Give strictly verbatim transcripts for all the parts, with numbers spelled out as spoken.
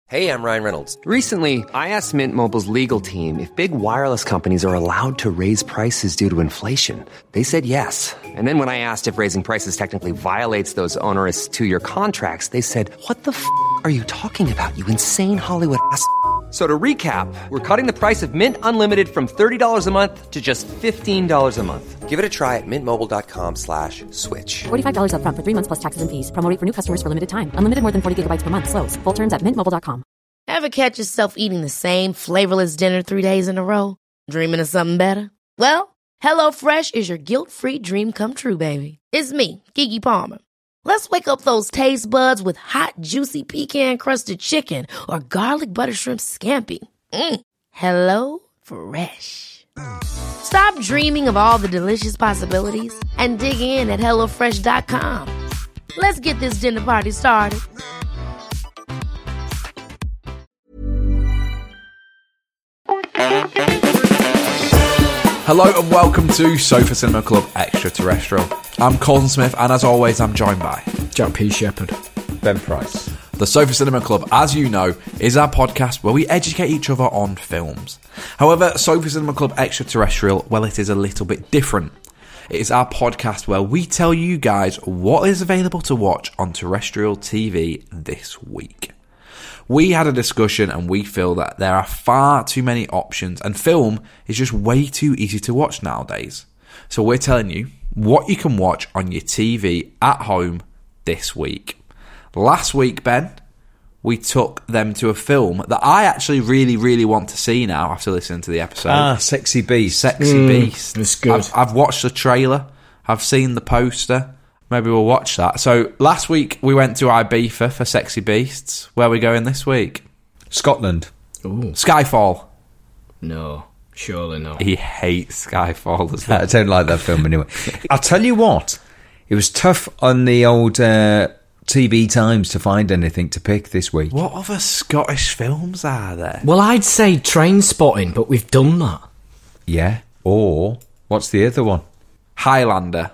Hey, I'm Ryan Reynolds. Recently, I asked Mint Mobile's legal team if big wireless companies are allowed to raise prices due to inflation. They said yes. And then when I asked if raising prices technically violates those onerous two-year contracts, they said, what the f*** are you talking about, you insane Hollywood ass f- So to recap, we're cutting the price of Mint Unlimited from thirty dollars a month to just fifteen dollars a month. Give it a try at mintmobile.com slash switch. forty-five dollars up front for three months plus taxes and fees. Promo rate for new customers for limited time. Unlimited more than forty gigabytes per month. Slows full terms at mint mobile dot com. Ever catch yourself eating the same flavorless dinner three days in a row? Dreaming of something better? Well, HelloFresh is your guilt-free dream come true, baby. It's me, Keke Palmer. Let's wake up those taste buds with hot, juicy pecan-crusted chicken or garlic butter shrimp scampi. Mm. Hello Fresh. Stop dreaming of all the delicious possibilities and dig in at hello fresh dot com. Let's get this dinner party started. Hello and welcome to Sofa Cinema Club Extraterrestrial. I'm Colin Smith and as always I'm joined by Jack P. Shepherd. Ben Price. The Sofa Cinema Club, as you know, is our podcast where we educate each other on films. However, Sofa Cinema Club Extraterrestrial, well, it is a little bit different. It is our podcast where we tell you guys what is available to watch on terrestrial T V this week. We had a discussion and we feel that there are far too many options and film is just way too easy to watch nowadays. So we're telling you what you can watch on your T V at home this week. Last week, Ben, we took them to a film that I actually really, really want to see now after listening to the episode. Ah, Sexy Beast. Sexy Mm, Beast. it's good. I've, I've watched the trailer. I've seen the poster. Maybe we'll watch that. So last week we went to Ibiza for Sexy Beasts. Where are we going this week? Scotland. Ooh. Skyfall. No, surely not. He hates Skyfall as well. I don't like that film anyway. I'll tell you what, it was tough on the old uh, T V Times to find anything to pick this week. What other Scottish films are there? Well, I'd say Train Spotting, but we've done that. Yeah. Or, what's the other one? Highlander.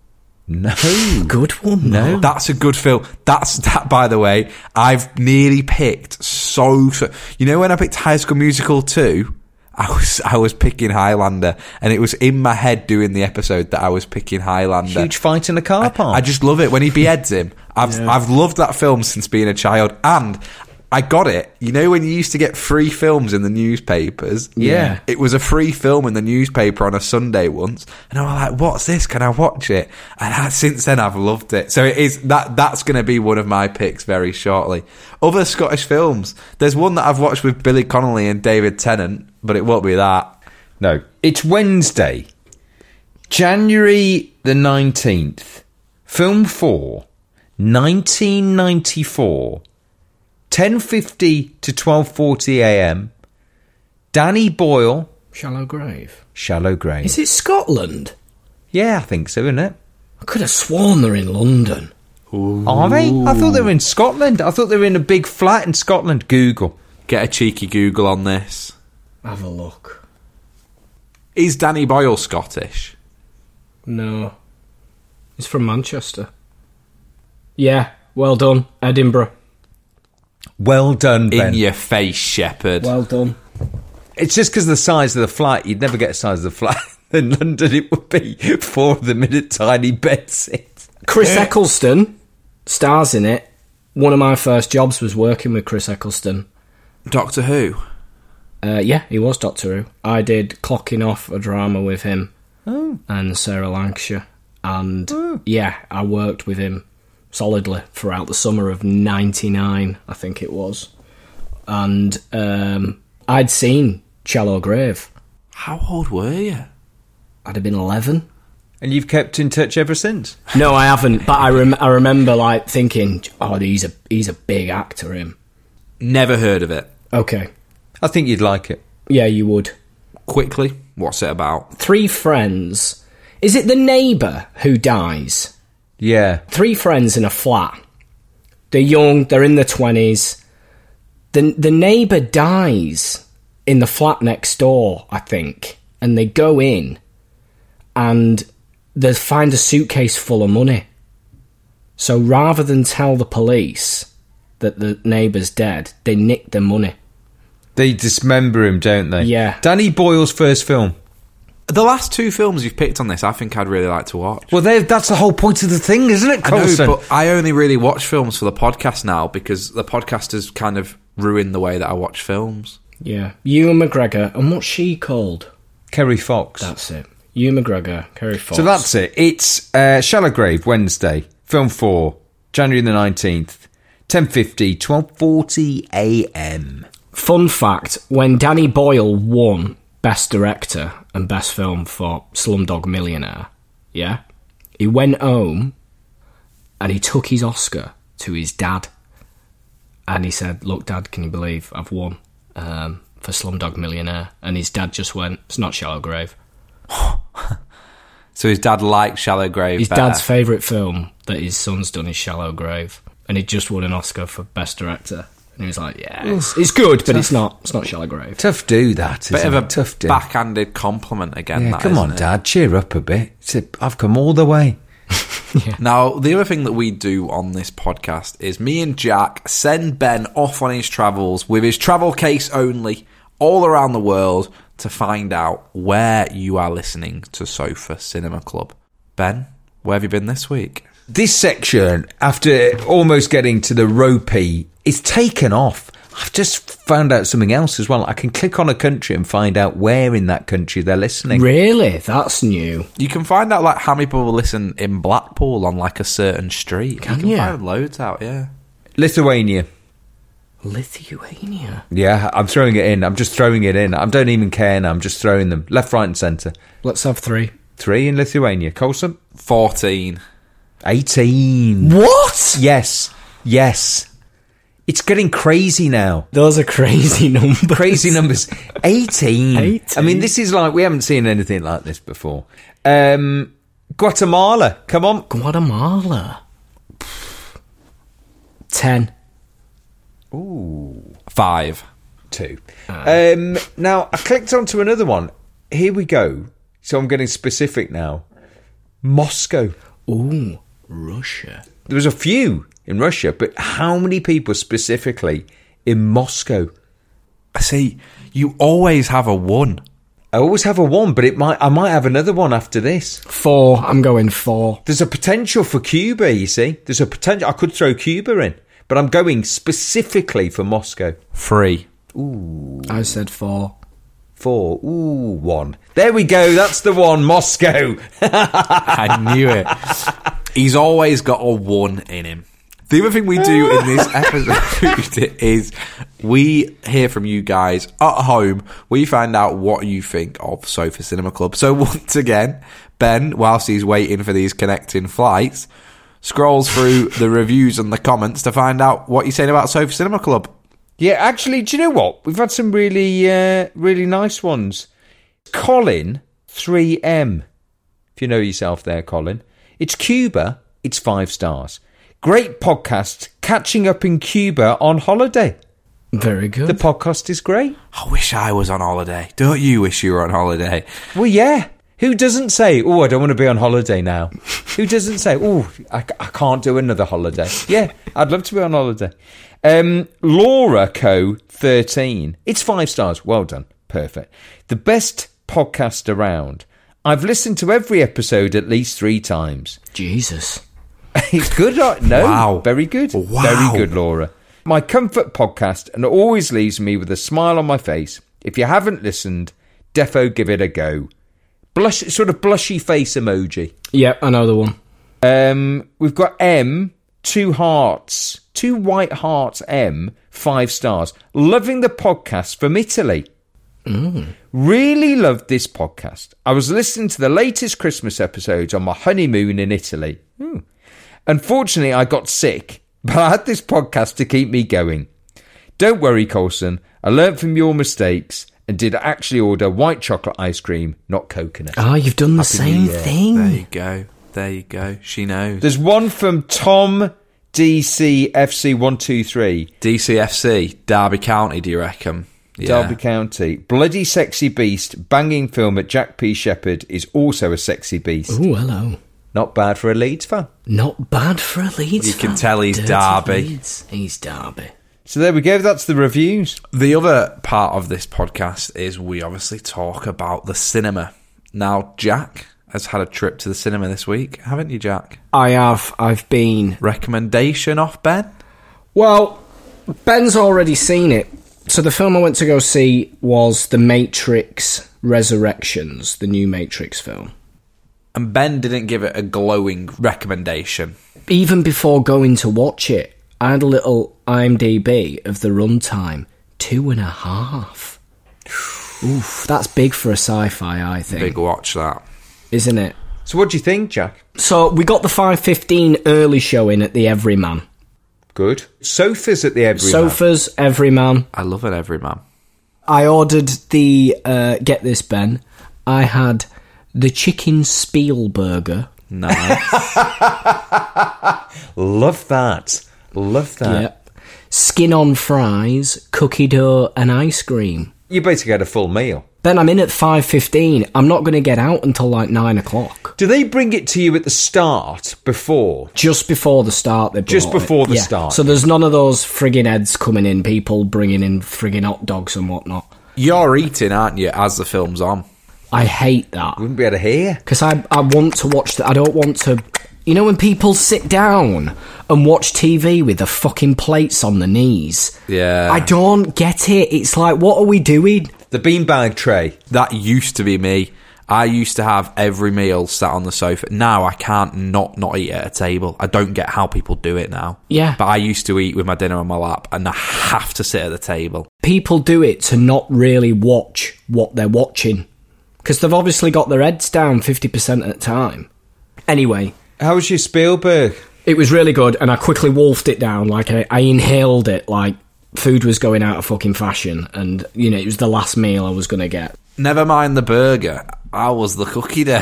No. Good one, No. though. That's a good film. That's that, by the way. I've nearly picked so, so. You know when I picked High School Musical two, I was I was picking Highlander, and it was in my head doing the episode that I was picking Highlander. Huge fight in a car park. I, I just love it when he beheads him. I've Yeah. I've loved that film since being a child, and I got it. You know when you used to get free films in the newspapers? Yeah. It was a free film in the newspaper on a Sunday once, and I was like, what's this? Can I watch it? And I, since then I've loved it. So it is that that's going to be one of my picks very shortly. Other Scottish films. There's one that I've watched with Billy Connolly and David Tennant, but it won't be that. No. It's Wednesday, January the nineteenth. Film four, nineteen ninety-four. ten fifty to twelve forty a.m. Danny Boyle. Shallow Grave. Shallow Grave. Is it Scotland? Yeah, I think so, isn't it? I could have sworn they're in London. Are they? I thought they were in Scotland. I thought they were in a big flat in Scotland. Google. Get a cheeky Google on this. Have a look. Is Danny Boyle Scottish? No. It's from Manchester. Yeah, well done. Edinburgh. Well done, Ben. In your face, Shepherd. Well done. It's just because of the size of the flat. You'd never get the size of the flat. In London, it would be four of them in a tiny bed sit. Chris Eccleston stars in it. One of my first jobs was working with Chris Eccleston. Doctor Who? Uh, yeah, he was Doctor Who. I did Clocking Off, a drama with him Oh. and Sarah Lancashire. And Oh. yeah, I worked with him solidly throughout the summer of ninety-nine, I think it was. And um, I'd seen Shallow Grave. How old were you? I'd have been eleven. And you've kept in touch ever since? No, I haven't. But I, rem- I remember like thinking, oh, he's a he's a big actor, him. Never heard of it. Okay. I think you'd like it. Yeah, you would. Quickly, what's it about? Three friends. Is it the neighbour who dies? Yeah. Three friends in a flat. They're young, they're in their twenties. The, the neighbour dies in the flat next door, I think. And they go in and they find a suitcase full of money. So rather than tell the police, that the neighbour's dead, they nick the money. They dismember him, don't they? Yeah. Danny Boyle's first film. The last two films you've picked on this, I think I'd really like to watch. Well, that's the whole point of the thing, isn't it, Colson? I know, but I only really watch films for the podcast now because the podcast has kind of ruined the way that I watch films. Yeah. Ewan McGregor, and what's she called? Kerry Fox. That's it. Ewan McGregor, Kerry Fox. So that's it. It's uh, Shallow Grave, Wednesday, film four, January the nineteenth, ten fifty, twelve forty a m. Fun fact, when Danny Boyle won Best Director and Best Film for Slumdog Millionaire, yeah, he went home and he took his Oscar to his dad. And he said, look, Dad, can you believe I've won um, for Slumdog Millionaire? And his dad just went, it's not Shallow Grave. So his dad liked Shallow Grave His better. dad's favourite film that his son's done is Shallow Grave. And he just won an Oscar for Best Director. And he was like, yeah, it's, it's good, but it's not It's not Shallow Grave. Tough do that, Bit isn't of it? a Tough do. backhanded compliment again. Yeah, that, come on, isn't it? Dad, cheer up a bit. It's a, I've come all the way. Now, the other thing that we do on this podcast is me and Jack send Ben off on his travels with his travel case only all around the world to find out where you are listening to Sofa Cinema Club. Ben, where have you been this week? This section, after almost getting to the ropey, is taken off. I've just found out something else as well. I can click on a country and find out where in that country they're listening. Really? That's new. You can find out like how many people listen in Blackpool on like a certain street. Can you can you? find loads out, yeah. Lithuania. Lithuania. Yeah, I'm throwing it in. I'm just throwing it in. I don't even care now. I'm just throwing them. Left, right and centre. Let's have three. Three in Lithuania. Colson? fourteen. eighteen. What? Yes. Yes. It's getting crazy now. Those are crazy numbers. Crazy numbers. eighteen. eighteen. I mean, this is like, we haven't seen anything like this before. Um, Guatemala. Come on. Guatemala. Ten. Ooh. Five. Two. Um, now, I clicked onto another one. Here we go. So I'm getting specific now. Moscow. Ooh, Russia. There was a few in Russia, but how many people specifically in Moscow? See, you always have a one. I always have a one, but it might I might have another one after this. Four. I'm going four. There's a potential for Cuba, you see. There's a potential. I could throw Cuba in, but I'm going specifically for Moscow. Three. Ooh. I said four. Four. Ooh, one. There we go. That's the one. Moscow. I knew it. He's always got a one in him. The other thing we do in this episode is we hear from you guys at home. We find out what you think of Sofa Cinema Club. So once again, Ben, whilst he's waiting for these connecting flights, scrolls through the reviews and the comments to find out what you're saying about Sofa Cinema Club. Yeah, actually, do you know what? We've had some really, uh, really nice ones. Colin three M. If you know yourself there, Colin. It's Cuba. It's five stars. Great podcast. Catching up in Cuba on holiday. Very good. The podcast is great. I wish I was on holiday. Don't you wish you were on holiday? Well, yeah. Who doesn't say, oh, I don't want to be on holiday now? Who doesn't say, oh, I, I can't do another holiday? Yeah, I'd love to be on holiday. Um, Laura Co. thirteen. It's five stars. Well done. Perfect. The best podcast around. I've listened to every episode at least three times. Jesus. It's good. Right? No. Wow. Very good. Wow. Very good, Laura. My comfort podcast and always leaves me with a smile on my face. If you haven't listened, defo give it a go. Blush, sort of blushy face emoji. Yep, I know the one. Um, we've got M, two hearts, two white hearts, M, five stars. Loving the podcast from Italy. Mm. Really loved this podcast. I was listening to the latest Christmas episodes on my honeymoon in Italy. Mm. Unfortunately, I got sick, but I had this podcast to keep me going. Don't worry, Colson. I learnt from your mistakes and did actually order white chocolate ice cream, not coconut. Ah, you've done the Happy same New Year. thing. There you go. There you go. She knows. There's one from Tom D C F C one two three. D C F C, Derby County, do you reckon? Yeah. Derby County. Bloody Sexy Beast, banging film at Jack P. Shepherd is also a sexy beast. Ooh, hello. Not bad for a Leeds fan. Not bad for a Leeds You fan. can tell he's Dirty Derby. Leeds. He's Derby. So there we go. That's the reviews. The other part of this podcast is we obviously talk about the cinema. Now, Jack has had a trip to the cinema this week, haven't you, Jack? I have. I've been. Recommendation off Ben? Well, Ben's already seen it. So the film I went to go see was The Matrix Resurrections, the new Matrix film. And Ben didn't give it a glowing recommendation. Even before going to watch it, I had a little IMDb of the runtime. Two and a half. Oof, that's big for a sci-fi, I think. Big watch, that. Isn't it? So what do you think, Jack? So we got the five fifteen early showing at the Everyman. Good. Sofas at the Everyman. Sofas, Everyman. I love it, Everyman. I ordered the, uh, get this, Ben, I had the chicken Spielburger. Nice. Love that. Love that. Yep. Skin on fries, cookie dough and ice cream. You basically had a full meal. Ben, I'm in at five fifteen. I'm not going to get out until like nine o'clock. Do they bring it to you at the start, before? Just before the start, they brought Just before it. the Yeah. start. So there's none of those friggin' heads coming in, people bringing in friggin' hot dogs and whatnot. You're eating, aren't you, as the film's on? I hate that. Wouldn't be able to hear. Because I, I want to watch that. I don't want to... You know when people sit down and watch T V with the fucking plates on the knees? Yeah. I don't get it. It's like, what are we doing? The beanbag tray. That used to be me. I used to have every meal sat on the sofa. Now I can't not not eat at a table. I don't get how people do it now. Yeah. But I used to eat with my dinner on my lap, and I have to sit at the table. People do it to not really watch what they're watching. Because they've obviously got their heads down fifty percent at the time. Anyway... How was your Spielberg? It was really good, and I quickly wolfed it down. Like, I, I inhaled it like food was going out of fucking fashion, and, you know, it was the last meal I was going to get. Never mind the burger. I was the cookie dough.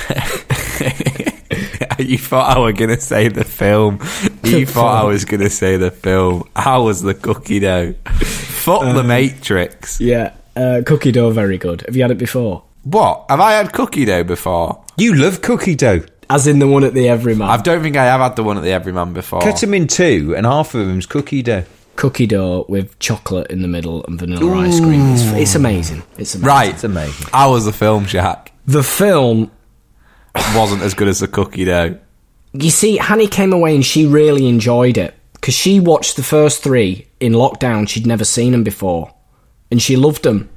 You thought I was going to say the film. You thought I was going to say the film. I was the cookie dough. Fuck um, the Matrix. Yeah, uh, cookie dough, very good. Have you had it before? What? Have I had cookie dough before? You love cookie dough. As in the one at the Everyman. I don't think I have had the one at the Everyman before. Cut them in two, and half of them's cookie dough. Cookie dough with chocolate in the middle and vanilla Ooh. ice cream. It's, it's amazing. It's amazing. Right. It's amazing. How was the film, Jack? The film... wasn't as good as the cookie dough. You see, Hanny came away and she really enjoyed it. Because she watched the first three in lockdown. She'd never seen them before. And she loved them.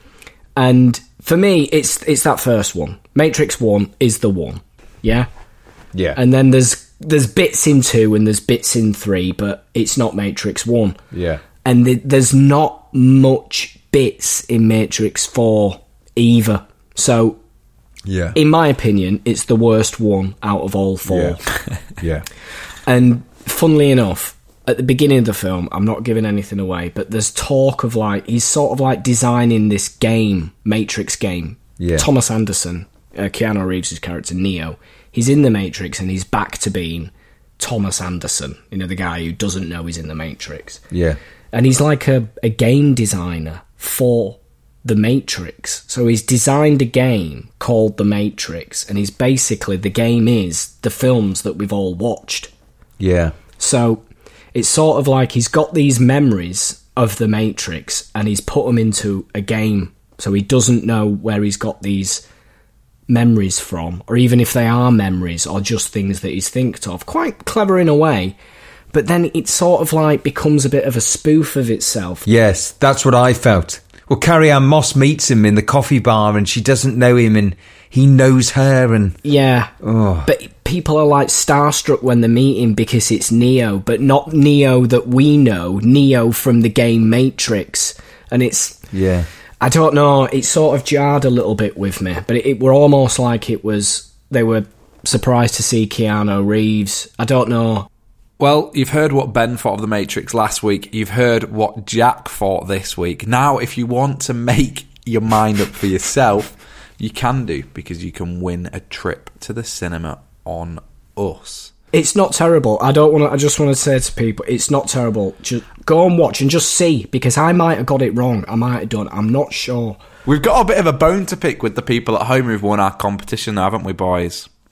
And for me, it's it's that first one. Matrix one is the one. Yeah? Yeah. And then there's there's bits in two and there's bits in three, but it's not Matrix one. Yeah. And the, there's not much bits in Matrix four either. So, yeah. in my opinion, it's the worst one out of all four. Yeah. yeah. And funnily enough, at the beginning of the film, I'm not giving anything away, but there's talk of like, he's sort of like designing this game, Matrix game. Yeah. Thomas Anderson, uh, Keanu Reeves' character Neo, he's in the Matrix and he's back to being Thomas Anderson, you know, the guy who doesn't know he's in the Matrix. Yeah. And he's like a, a game designer for the Matrix. So he's designed a game called The Matrix, and he's basically, the game is the films that we've all watched. Yeah. So it's sort of like he's got these memories of the Matrix and he's put them into a game. So he doesn't know where he's got these memories from, or even if they are memories or just things that he's thinked of. Quite clever in a way, but then it sort of like becomes a bit of a spoof of itself. Yes, that's what I felt. Well, Carrie-Anne Moss meets him in the coffee bar and she doesn't know him and he knows her and... Yeah, oh. But people are like starstruck when they meet him because it's Neo, but not Neo that we know, Neo from the game Matrix. And it's... Yeah. I don't know, it sort of jarred a little bit with me, but it, it were almost like it was... They were surprised to see Keanu Reeves. I don't know. Well, you've heard what Ben thought of The Matrix last week. You've heard what Jack thought this week. Now, if you want to make your mind up for yourself, you can do, because you can win a trip to the cinema on us. It's not terrible. I don't want to. I just want to say to people, it's not terrible. Just go and watch and just see, because I might have got it wrong. I might have done. I'm not sure. We've got a bit of a bone to pick with the people at home who've won our competition, haven't we, boys?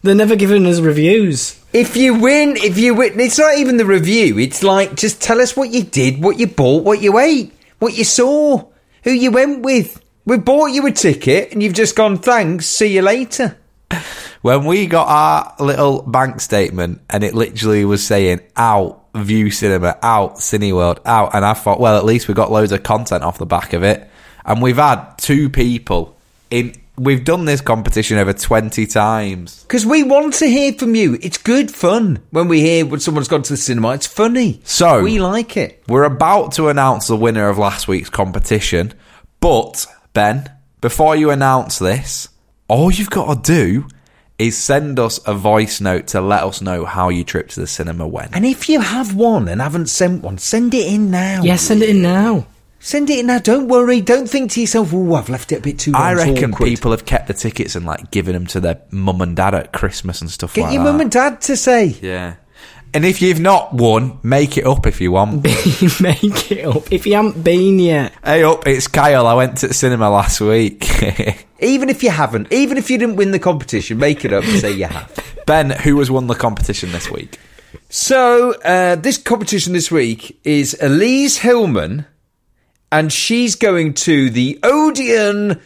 They're never giving us reviews. If you win, if you win, it's not even the review. It's like, just tell us what you did, what you bought, what you ate, what you saw, who you went with. We bought you a ticket and you've just gone, thanks, see you later. When we got our little bank statement and it literally was saying out, View Cinema, out, Cineworld, out, and I thought, well, at least we got loads of content off the back of it. And we've had two people in... We've done this competition over twenty times. Because we want to hear from you. It's good fun when we hear when someone's gone to the cinema. It's funny. So, we like it. We're about to announce the winner of last week's competition. But, Ben, before you announce this, all you've got to do is send us a voice note to let us know how your trip to the cinema went. And if you have one and haven't sent one, send it in now. Yeah, send it in now. Send it in now. Don't worry. Don't think to yourself, oh, I've left it a bit too long. I reckon awkward. people have kept the tickets and like given them to their mum and dad at Christmas and stuff Get like your that. mum and dad to say. Yeah. And if you've not won, make it up if you want. Make it up if you haven't been yet. Hey up, it's Kyle. I went to the cinema last week. Even if you haven't, even if you didn't win the competition, make it up and say you have. Ben, who has won the competition this week? So, uh, this competition this week is Elise Hillman, and she's going to the Odeon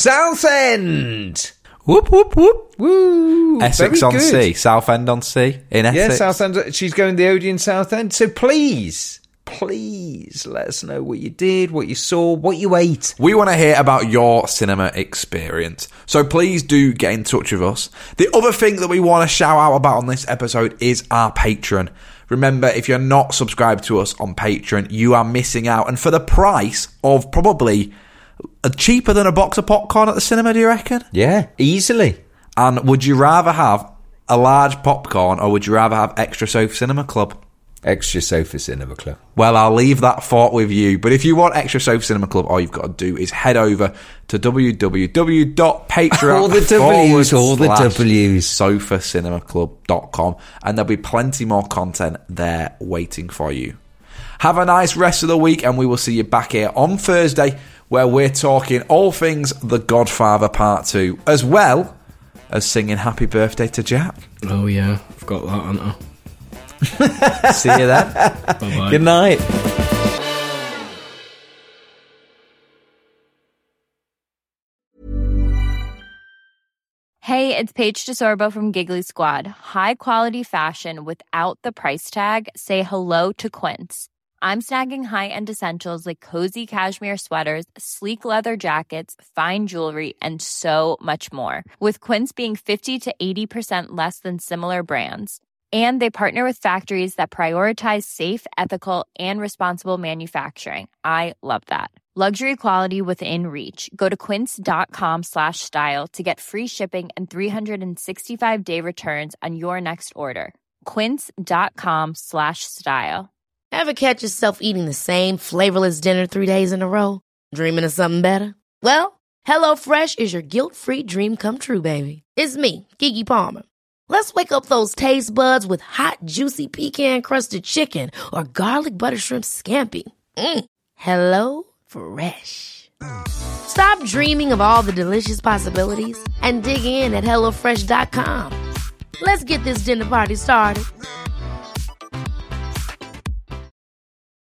Southend. Whoop, whoop, whoop. Woo! Essex Very on good. Sea, Southend on Sea, in Essex. Yeah, Southend. She's going to the Odeon Southend. So please, please let us know what you did, what you saw, what you ate. We want to hear about your cinema experience. So please do get in touch with us. The other thing that we want to shout out about on this episode is our Patreon. Remember, if you're not subscribed to us on Patreon, you are missing out. And for the price of probably cheaper than a box of popcorn at the cinema, do you reckon? Yeah, easily. And would you rather have a large popcorn or would you rather have Extra Sofa Cinema Club? Extra Sofa Cinema Club. Well, I'll leave that thought with you. But if you want Extra Sofa Cinema Club, all you've got to do is head over to w w w dot patreon All the W's, all the W's. sofa cinema club dot com, and there'll be plenty more content there waiting for you. Have a nice rest of the week, and we will see you back here on Thursday, where we're talking all things The Godfather Part two, as well as singing Happy Birthday to Jack. Oh yeah, I've got that, haven't I? See you then. Bye-bye. Good night. Hey, it's Paige DeSorbo from Giggly Squad. High quality fashion without the price tag. Say hello to Quince. I'm snagging high-end essentials like cozy cashmere sweaters, sleek leather jackets, fine jewelry, and so much more. With Quince being fifty to eighty percent less than similar brands. And they partner with factories that prioritize safe, ethical, and responsible manufacturing. I love that. Luxury quality within reach. Go to quince.com slash style to get free shipping and three sixty-five day returns on your next order. Quince.com slash style. Ever catch yourself eating the same flavorless dinner three days in a row? Dreaming of something better? Well, HelloFresh is your guilt-free dream come true, baby. It's me, Keke Palmer. Let's wake up those taste buds with hot, juicy pecan-crusted chicken or garlic butter shrimp scampi. Mm. Hello Fresh. Stop dreaming of all the delicious possibilities and dig in at hello fresh dot com. Let's get this dinner party started.